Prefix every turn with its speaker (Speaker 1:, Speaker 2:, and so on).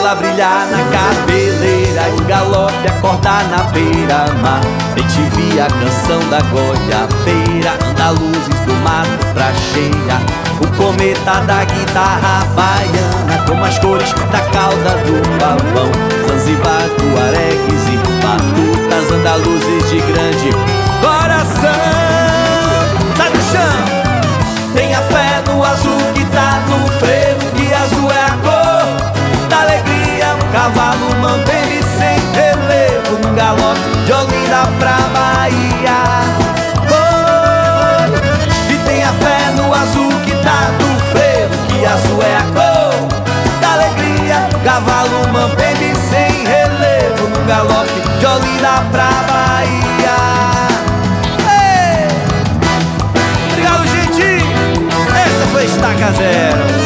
Speaker 1: estrela brilhar na cabeleira e o galope acordar na beira-mar. Via a canção da goiabeira, andaluzes do mato pra cheia, o cometa da guitarra baiana, como as cores da cauda do pavão. Zanzibar, tuaregues e batutas, andaluzes de grande coração. Sai do chão! Tenha fé no azul que tá no frevo, que azul é a cor da alegria. Um cavalo mambembe sem relevo, um galope de Olinda pra Bahia. Oh, e tenha fé no azul que tá no frevo, que azul é a cor da alegria. Cavalo mambembe sem relevo, um galope de Olinda pra Bahia. Ei! Obrigado, gente! Essa foi Estaca Zero.